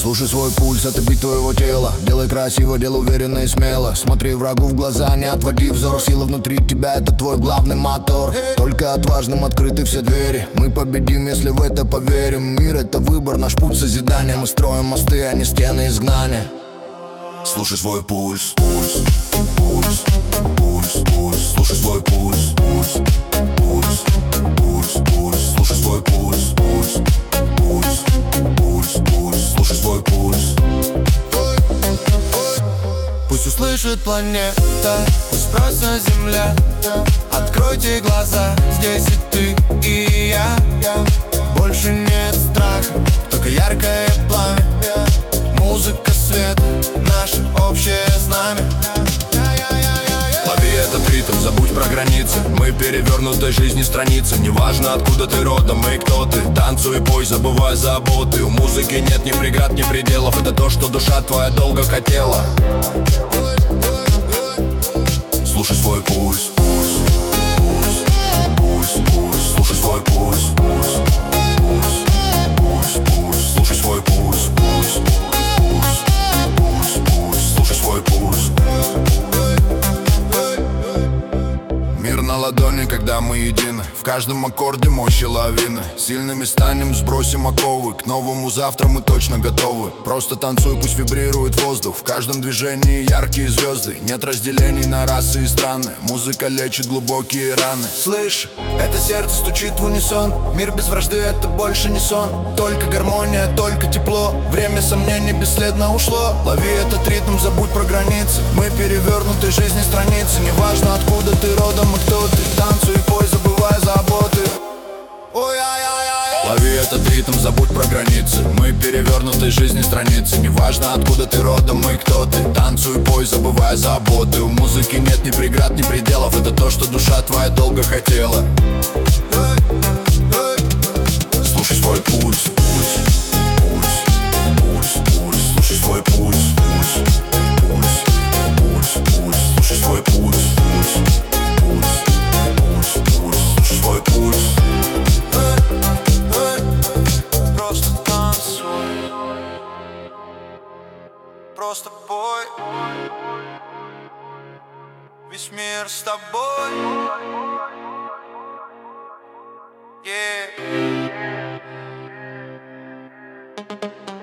Слушай свой пульс, это бит твоего тела. Делай красиво, делай уверенно и смело. Смотри врагу в глаза, не отводи взор. Сила внутри тебя, это твой главный мотор. Только отважным открыты все двери. Мы победим, если в это поверим. Мир — это выбор, наш путь созидания. Мы строим мосты, а не стены изгнания. Слушай свой пульс, пульс, пульс, пульс, пульс. Слушай свой пульс, пульс, пульс, пульс, пульс. Слушай свой пульс, пульс, пульс, пульс, пульс. Слушай свой пульс. Пусть услышит планета, пусть спросит земля. Откройте глаза, здесь и ты, и я. Больше нет страха, только яркое пламя. Музыка, свет, наше общее знамя. Лови этот ритм, забудь про границы. Мы перевернутой жизни страницы. Неважно, откуда ты родом и кто ты. Танцуй и пой, забывай заботы. У музыки нет ни преград, ни пределов. Это то, что душа твоя долго хотела. Слушай свой пульс, пульс, пульс, пульс, пульс. Слушай свой пульс, пульс, пульс, пульс, пульс. Слушай свой пульс, пульс, пульс, пульс, пульс. Слушай свой пульс. Мир на ладони, когда мы едины. В каждом аккорде мощи лавины. Сильными станем, сбросим оковы. К новому завтра мы точно готовы. Просто танцуй, пусть вибрирует воздух. В каждом движении яркие звезды. Нет разделений на расы и страны. Музыка лечит глубокие раны. Слышь, это сердце стучит в унисон. Мир без вражды — это больше не сон. Только гармония, только тепло. Время сомнений бесследно ушло. Лови этот ритм, забудь про границы. Мы перевернуты жизни страницы. Неважно, откуда ты родом и кто ты. Танцуй и пой, забывай заботы. Лови этот ритм, забудь про границы. Мы перевернуты жизни страницы. Неважно, откуда ты родом и кто ты. Танцуй, пой, забывай заботы. У музыки нет ни преград, ни пределов. Это то, что душа твоя долго хотела. Слушай свой пульс, пульс, пульс, пульс, пульс. Слушай свой пульс, пульс, пульс, пульс, пульс. Слушай свой пульс, пульс, пульс, пульс, пульс. Слушай свой пульс. Просто танцуй, просто пой. Весь мир с тобой. Yeah.